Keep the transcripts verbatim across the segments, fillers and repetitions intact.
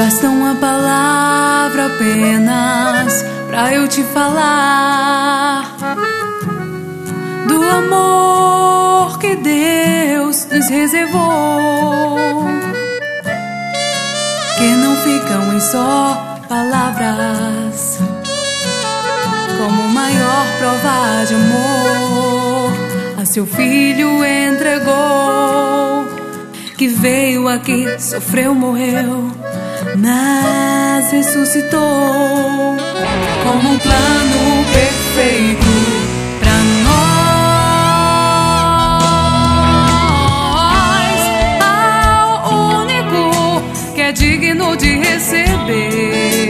Basta uma palavra apenas pra eu te falar do amor que Deus nos reservou, que não ficam em só palavras, como maior prova de amor a seu filho entregou, que veio aqui, sofreu, morreu, mas ressuscitou como um plano perfeito pra nós, ao único que é digno de receber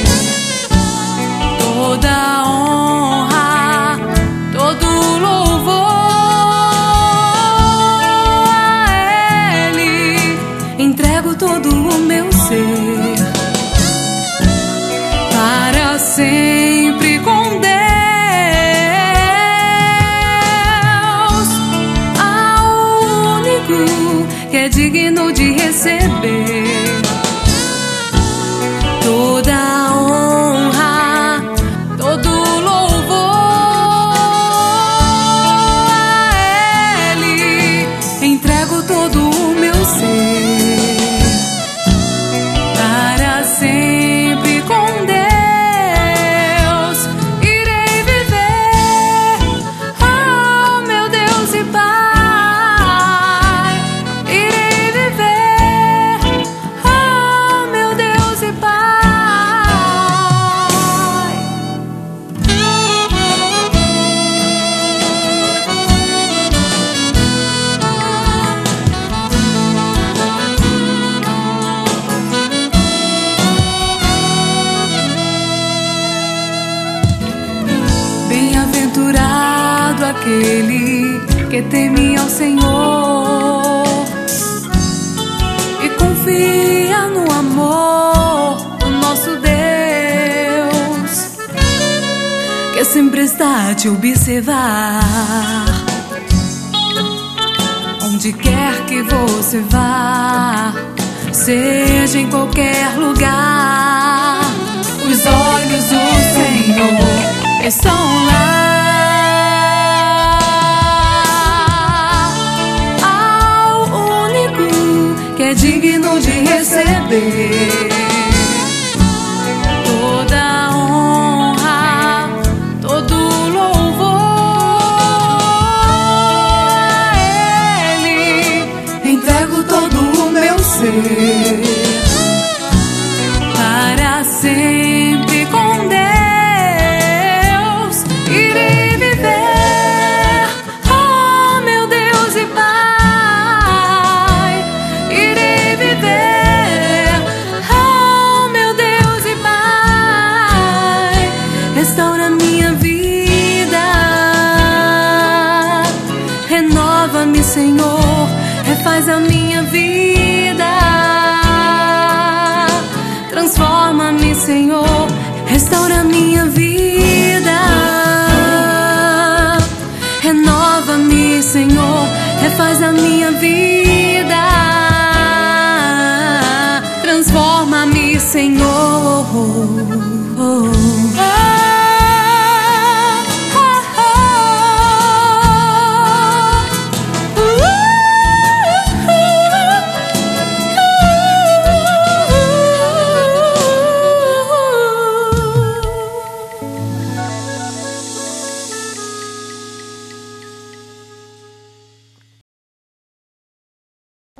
toda a honra, todo o louvor. A Ele entrego todo o meu ser, para sempre com Deus, ao único que é digno de receber toda a honra, todo o louvor. A Ele entrego todo o meu ser, para sempre com Deus irei viver. Oh, meu Deus e Pai, irei viver. Oh, meu Deus e Pai. Bem-aventurado aquele que teme ao Senhor e confia no amor do nosso Deus, que sempre está a te observar, onde quer que você vá, seja em qualquer lugar. Os olhos do Senhor estão lá, ao único que é digno de receber toda a honra, todo o louvor. A Ele entrego todo o meu ser, para sempre com Deus irei viver. Oh, meu Deus e Pai, irei viver. Oh, meu Deus e Pai, restaura minha vida, renova-me, Senhor, refaz a minha vida, transforma-me, Senhor, restaura minha vida, renova-me, Senhor, refaz a minha vida, transforma-me, Senhor.